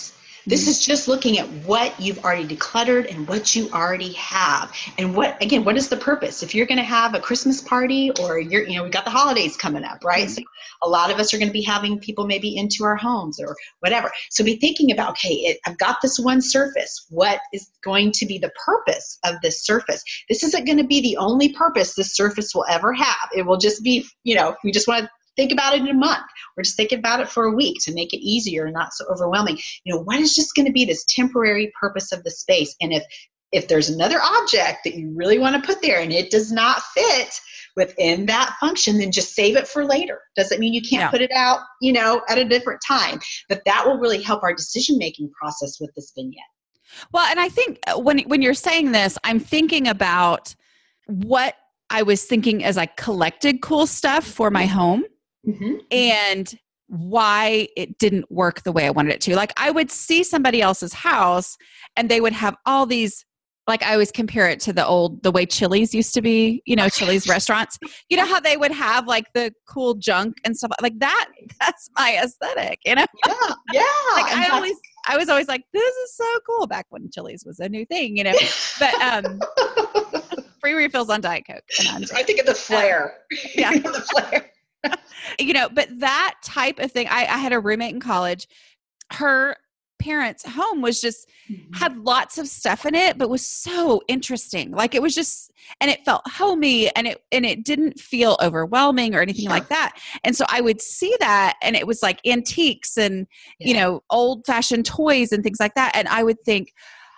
This is just looking at what you've already decluttered and what you already have. And what, again, what is the purpose? If you're going to have a Christmas party or you're, you know, we got the holidays coming up, right? Mm-hmm. So a lot of us are going to be having people maybe into our homes or whatever. So be thinking about, okay, it, I've got this one surface. What is going to be the purpose of this surface? This isn't going to be the only purpose this surface will ever have. It will just be, you know, we just want to think about it in a month. We're just thinking about it for a week to make it easier and not so overwhelming. You know, what is just going to be this temporary purpose of the space? And if if there's another object that you really want to put there and it does not fit within that function, then just save it for later. Doesn't mean you can't yeah. put it out, you know, at a different time. But that will really help our decision-making process with this vignette. Well, and I think when when you're saying this, I'm thinking about what I was thinking as I collected cool stuff for my home. Mm-hmm. And why it didn't work the way I wanted it to. Like I would see somebody else's house and they would have all these, like I always compare it to the old, the way Chili's used to be, you know, Chili's restaurants, you know how they would have like the cool junk and stuff like that. That's my aesthetic, you know? Yeah. Yeah. Like I always, I was always like, this is so cool back when Chili's was a new thing, you know, but, um, free refills on Diet Coke. And I think of the flare. Um, yeah. The flare. You know, but that type of thing, I, I had a roommate in college. Her parents' home was just, mm-hmm. had lots of stuff in it, but was so interesting. Like it was just, and it felt homey and it, and it didn't feel overwhelming or anything yeah. like that. And so I would see that and it was like antiques and, yeah. you know, old fashioned toys and things like that. And I would think,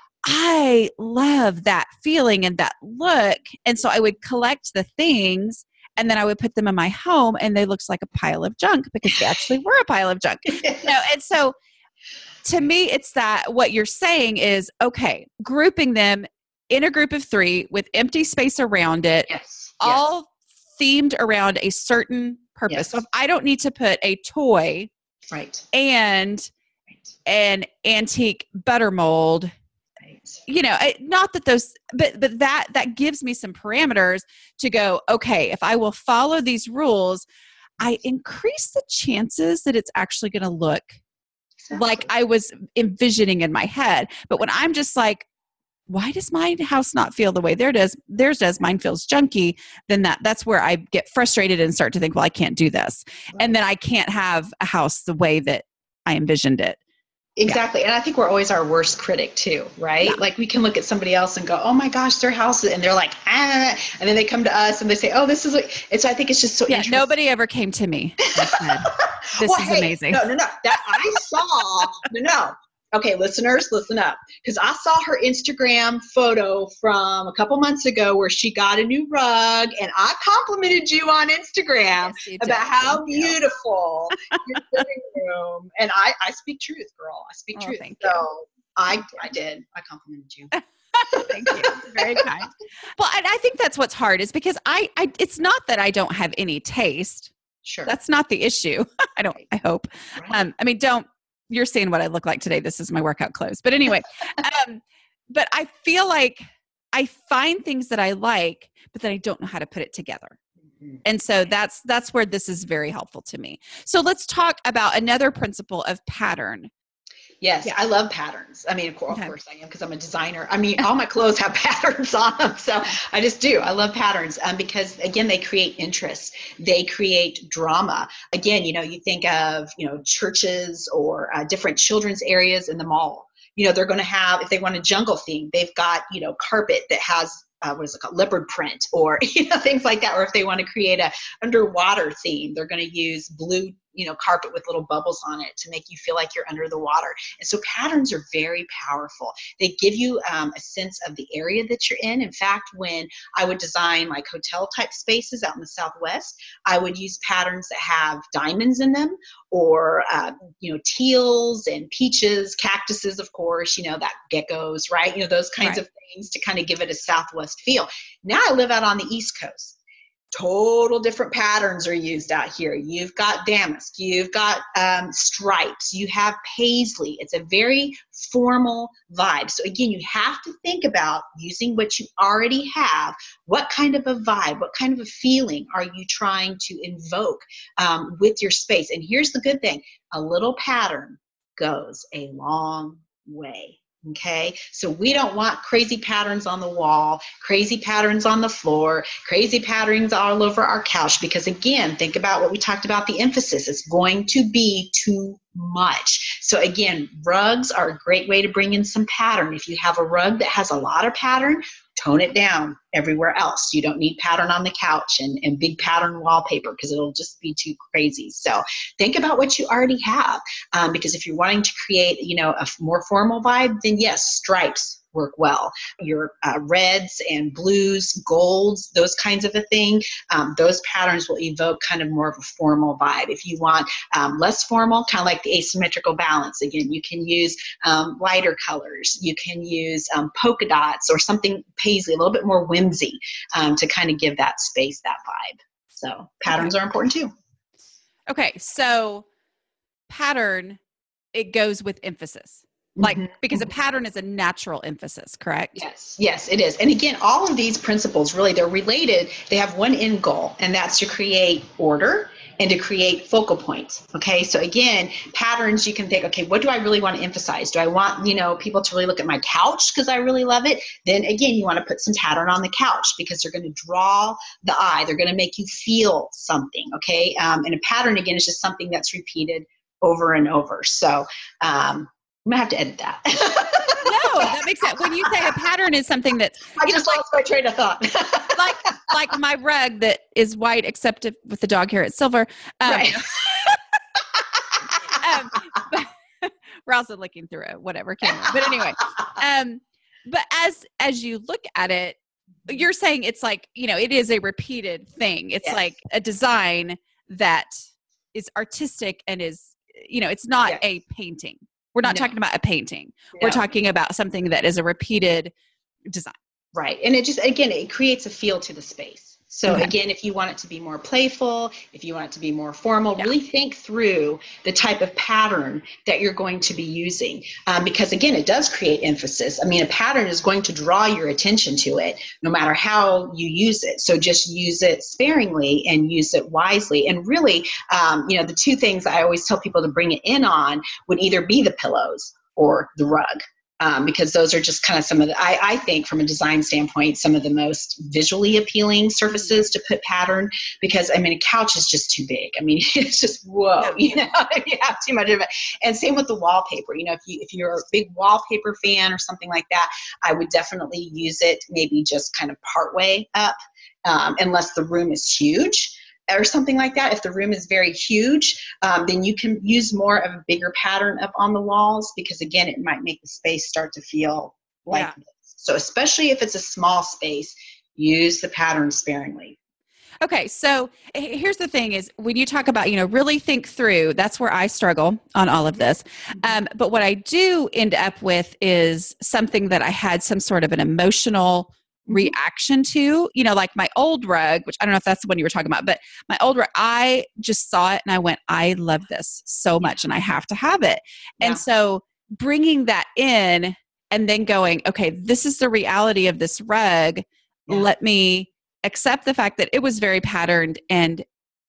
I love that feeling and that look. And so I would collect the things and then I would put them in my home and they looked like a pile of junk because they actually were a pile of junk. You know? And so to me, it's that what you're saying is, okay, grouping them in a group of three with empty space around it, yes. all yes. themed around a certain purpose. Yes. So if I don't need to put a toy right. and right. an antique butter mold, you know, not that those, but, but that, that gives me some parameters to go, okay, if I will follow these rules, I increase the chances that it's actually going to look exactly. like I was envisioning in my head. But when I'm just like, why does my house not feel the way theirs does? Theirs does, mine feels junky. Then that, that's where I get frustrated and start to think, well, I can't do this. Right. And then I can't have a house the way that I envisioned it. Exactly. Yeah. And I think we're always our worst critic too, right? Yeah. Like we can look at somebody else and go, oh my gosh, their house, and they're like, ah, and then they come to us and they say, oh, this is what, and so I think it's just so yeah, interesting. Nobody ever came to me. This well, is hey, amazing. No, no, no. That I saw, no, no. Okay, listeners, listen up. Because I saw her Instagram photo from a couple months ago where she got a new rug, and I complimented you on Instagram yes, about how beautiful your living room. And I, I speak truth, girl. I speak oh, truth. Thank so you. I, I did. I complimented you. Thank you. Very kind. Well, and I think that's what's hard is because I, I, it's not that I don't have any taste. Sure. That's not the issue. I don't, I hope. Right. Um, I mean, don't, you're seeing what I look like today. This is my workout clothes. But anyway, um, but I feel like I find things that I like, but then I don't know how to put it together. Mm-hmm. And so that's, that's where this is very helpful to me. So let's talk about another principle of pattern. Yes, yeah. I love patterns. I mean, of course, okay. of course I am because I'm a designer. I mean, all my clothes have patterns on them. So I just do. I love patterns um, because, again, they create interest. They create drama. Again, you know, you think of, you know, churches or uh, different children's areas in the mall. You know, they're going to have, if they want a jungle theme, they've got, you know, carpet that has Uh, what is it called? Leopard print or, you know, things like that. Or if they want to create a underwater theme, they're going to use blue, you know, carpet with little bubbles on it to make you feel like you're under the water. And so patterns are very powerful. They give you um, a sense of the area that you're in. In fact, when I would design like hotel type spaces out in the Southwest, I would use patterns that have diamonds in them or, uh, you know, teals and peaches, cactuses, of course, you know, that geckos, right? You know, those kinds right. of things to kind of give it a Southwest feel. Now I live out on the East Coast. Total different patterns are used out here. You've got damask, you've got um, stripes, you have paisley. It's a very formal vibe. So again, you have to think about using what you already have. What kind of a vibe, what kind of a feeling are you trying to invoke um, with your space? And here's the good thing, a little pattern goes a long way. Okay, so we don't want crazy patterns on the wall, crazy patterns on the floor, crazy patterns all over our couch, because again, think about what we talked about, the emphasis. It's going to be too much. So again, rugs are a great way to bring in some pattern. If you have a rug that has a lot of pattern, tone it down everywhere else. You don't need pattern on the couch and, and big pattern wallpaper, because it'll just be too crazy. So think about what you already have, um, because if you're wanting to create, you know, a more formal vibe, then yes, stripes work well. Your uh, reds and blues, golds, those kinds of a thing, um, those patterns will evoke kind of more of a formal vibe. If you want um, less formal, kind of like the asymmetrical balance, again, you can use um, lighter colors. You can use um, polka dots or something paisley, a little bit more whimsy, um, to kind of give that space, that vibe. So patterns Okay. are important too. Okay. So pattern, it goes with emphasis. Like, Mhm. because a pattern is a natural emphasis, correct? Yes, yes, it is. And again, all of these principles, really, they're related. They have one end goal, and that's to create order and to create focal points. Okay, so again, patterns, you can think, okay, what do I really want to emphasize? Do I want, you know, people to really look at my couch because I really love it? Then again, you want to put some pattern on the couch, because they're going to draw the eye. They're going to make you feel something. Okay, um, and a pattern, again, is just something that's repeated over and over. So, um, I'm gonna have to edit that. No, that makes sense. When you say a pattern is something that's, I you just know, lost my train of thought. like, like, like my rug that is white, except if, with the dog hair, it's silver. Um, Right. um, but we're also looking through a whatever camera. But anyway, um, but as as you look at it, you're saying it's like, you know, it is a repeated thing. It's Yes. like a design that is artistic and is, you know, it's not Yes. a painting. We're not No. talking about a painting. No. We're talking about something that is a repeated design. Right. And it just, again, it creates a feel to the space. So Okay. again, if you want it to be more playful, if you want it to be more formal, Yeah. really think through the type of pattern that you're going to be using. Um, because again, it does create emphasis. I mean, a pattern is going to draw your attention to it no matter how you use it. So just use it sparingly and use it wisely. And really, um, you know, the two things I always tell people to bring it in on would either be the pillows or the rug. Um, because those are just kind of some of the, I, I think from a design standpoint, some of the most visually appealing surfaces to put pattern, because I mean, a couch is just too big. I mean, it's just, whoa, you know, if you have too much of it. And same with the wallpaper. You know, if you, if you're a big wallpaper fan or something like that, I would definitely use it maybe just kind of partway up, um, unless the room is huge or something like that. If the room is very huge, um, then you can use more of a bigger pattern up on the walls, because again, it might make the space start to feel like Yeah. this. So especially if it's a small space, use the pattern sparingly. Okay, so h- here's the thing is when you talk about, you know, really think through, that's where I struggle on all of this. Um, but what I do end up with is something that I had some sort of an emotional reaction to, you know, like my old rug, which I don't know if that's the one you were talking about, but my old rug, I just saw it and I went, I love this so much and I have to have it. Yeah. And so bringing that in and then going, okay, this is the reality of this rug. Yeah. Let me accept the fact that it was very patterned and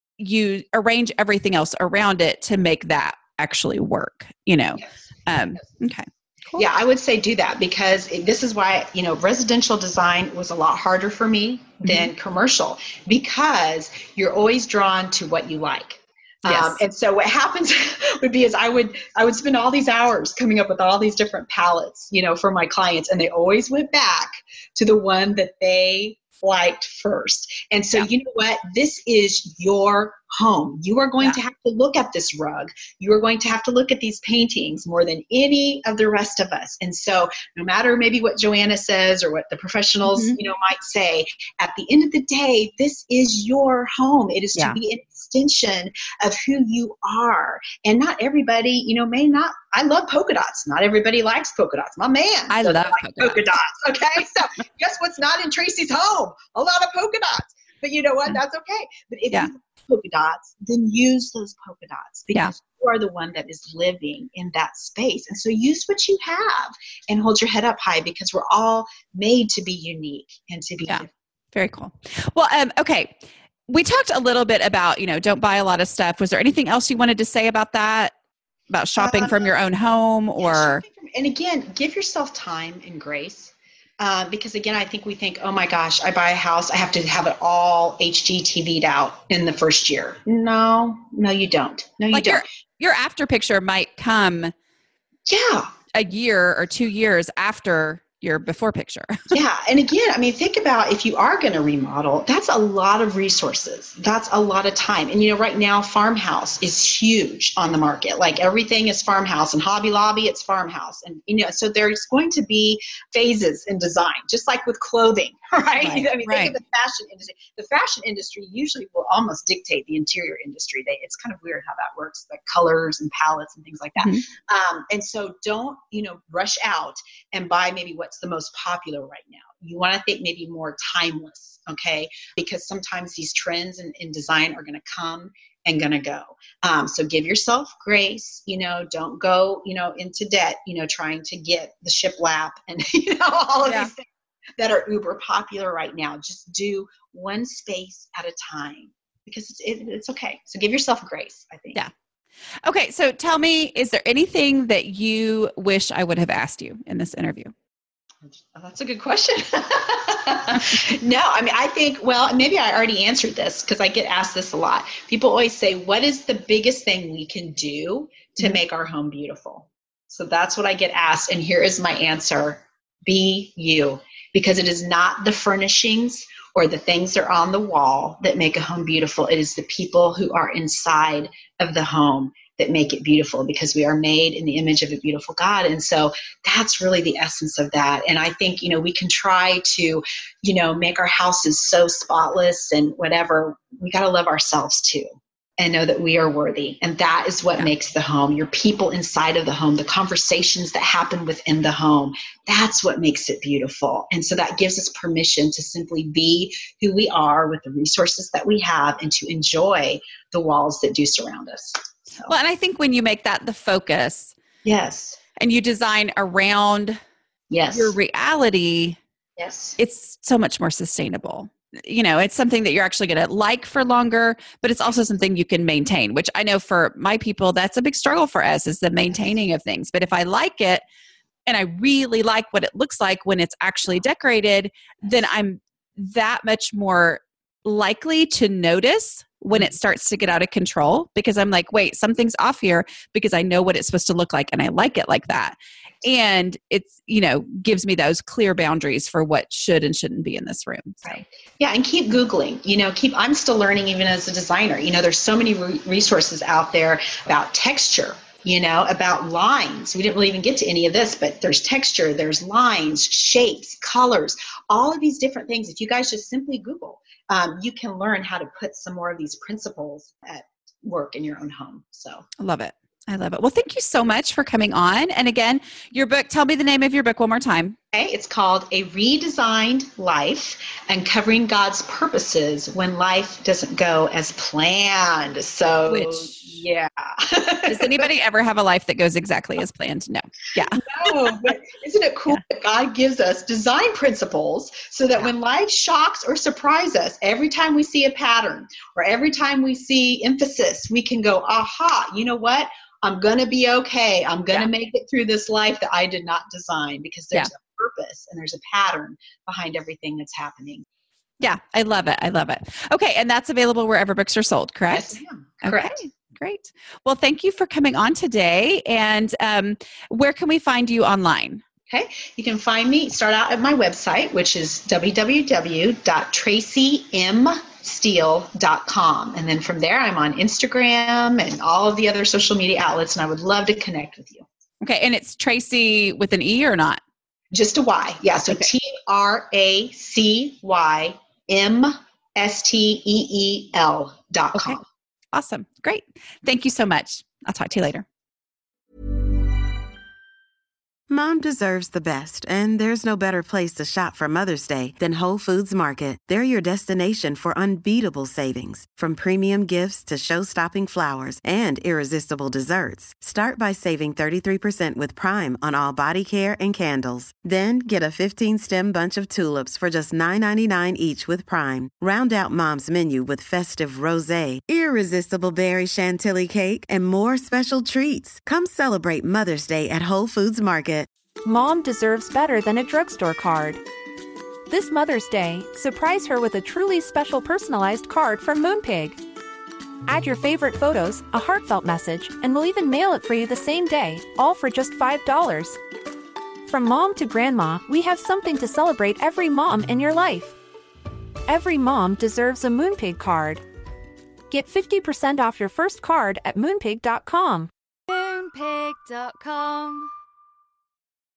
you arrange everything else around it to make that actually work, you know? Yes. Um, okay. Cool. Yeah, I would say do that, because it- this is why, you know, residential design was a lot harder for me than commercial, because you're always drawn to what you like. Yes. Um, and so what happens would be is I would I would spend all these hours coming up with all these different palettes, you know, for my clients, and they always went back to the one that they liked first. And so, Yeah. you know what? This is your home. You are going Yeah. to have to look at this rug. You are going to have to look at these paintings more than any of the rest of us. And so no matter maybe what Joanna says or what the professionals, Mhm. you know, might say, at the end of the day, this is your home. It is Yeah. to be an extension of who you are. And not everybody, you know, may not, I love polka dots. Not everybody likes polka dots. My man I doesn't love like polka polka dots. Okay. So guess what's not in Tracy's home? A lot of polka dots. But you know what? That's okay. But if Yeah. you like polka dots, then use those polka dots, Yeah. because you are the one that is living in that space. And so use what you have and hold your head up high, because we're all made to be unique and to be Yeah. different. Very cool. Well, um, okay. We talked a little bit about, you know, don't buy a lot of stuff. Was there anything else you wanted to say about that? About shopping Um, from your own home Yeah, or? shopping from And again, give yourself time and grace. Uh, because again, I think we think, oh my gosh, I buy a house, I have to have it all H G T V'd out in the first year. No, no, you don't. No, you like don't. Your, your after picture might come yeah. a year or two years after your before picture. Yeah. And again, I mean, think about if you are going to remodel, that's a lot of resources. That's a lot of time. And, you know, right now, farmhouse is huge on the market. Like everything is farmhouse, and Hobby Lobby, it's farmhouse. And, you know, so there's going to be phases in design, just like with clothing, right? Right, I mean, right. think of the fashion industry. The fashion industry usually will almost dictate the interior industry. They, it's kind of weird how that works, like colors and palettes and things like that. Mm-hmm. Um, and so don't, you know, rush out and buy maybe what's the most popular right now. You want to think maybe more timeless, okay? Because sometimes these trends in, in design are going to come and going to go. Um, so give yourself grace, you know, don't go, you know, into debt, you know, trying to get the shiplap and, you know, all of yeah. these things that are uber popular right now. Just do one space at a time, because it's, it, it's okay. So give yourself grace, I think. Yeah. Okay. So tell me, is there anything that you wish I would have asked you in this interview? Oh, that's a good question. No, I mean, I think, well, maybe I already answered this because I get asked this a lot. People always say, what is the biggest thing we can do to mm-hmm. make our home beautiful? So that's what I get asked. And here is my answer. Be you. Because it is not the furnishings or the things that are on the wall that make a home beautiful. It is the people who are inside of the home that make it beautiful, because we are made in the image of a beautiful God. And so that's really the essence of that. And I think, you know, we can try to, you know, make our houses so spotless and whatever. We got to love ourselves too, and know that we are worthy. And that is what yeah. makes the home, your people inside of the home, the conversations that happen within the home. That's what makes it beautiful. And so that gives us permission to simply be who we are with the resources that we have, and to enjoy the walls that do surround us. So. Well, and I think when you make that the focus, yes, and you design around yes. your reality, yes, it's so much more sustainable. You know, it's something that you're actually going to like for longer, but it's also something you can maintain, which I know for my people, that's a big struggle for us, is the maintaining of things. But if I like it and I really like what it looks like when it's actually decorated, then I'm that much more likely to notice when it starts to get out of control, because I'm like, wait, something's off here, because I know what it's supposed to look like and I like it like that. And it's, you know, gives me those clear boundaries for what should and shouldn't be in this room. So. Right. Yeah. And keep Googling, you know, keep, I'm still learning even as a designer. You know, there's so many re- resources out there about texture, you know, about lines. We didn't really even get to any of this, but there's texture, there's lines, shapes, colors, all of these different things. If you guys just simply Google, um, you can learn how to put some more of these principles at work in your own home. So I love it. I love it. Well, thank you so much for coming on. And again, your book, tell me the name of your book one more time. Okay, it's called A Redesigned Life, Uncovering God's Purposes When Life Doesn't Go as Planned. So, Which, yeah. Does anybody ever have a life that goes exactly as planned? No. Yeah. No, but isn't it cool yeah. that God gives us design principles so that yeah. when life shocks or surprises us, every time we see a pattern or every time we see emphasis, we can go, aha, you know what? I'm going to be okay. I'm going to yeah. make it through this life that I did not design, because there's yeah. a purpose and there's a pattern behind everything that's happening. Yeah, I love it. I love it. Okay. And that's available wherever books are sold, correct? Yes, ma'am. Correct. Okay, great. Well, thank you for coming on today. And um, where can we find you online? Okay. You can find me, start out at my website, which is w w w dot tracy m steele dot com. And then from there, I'm on Instagram and all of the other social media outlets, and I would love to connect with you. Okay. And it's Tracy with an E or not? Just a Y. Yeah. So okay. T R A C Y M S T E E L dot com. Okay. Awesome. Great. Thank you so much. I'll talk to you later. Mom deserves the best, and there's no better place to shop for Mother's Day than Whole Foods Market. They're your destination for unbeatable savings, from premium gifts to show-stopping flowers and irresistible desserts. Start by saving thirty-three percent with Prime on all body care and candles. Then get a fifteen-stem bunch of tulips for just nine ninety-nine each with Prime. Round out Mom's menu with festive rosé, irresistible berry chantilly cake, and more special treats. Come celebrate Mother's Day at Whole Foods Market. Mom deserves better than a drugstore card. This Mother's Day, surprise her with a truly special personalized card from Moonpig. Add your favorite photos, a heartfelt message, and we'll even mail it for you the same day, all for just five dollars. From mom to grandma, we have something to celebrate every mom in your life. Every mom deserves a Moonpig card. Get fifty percent off your first card at moonpig dot com. Moonpig dot com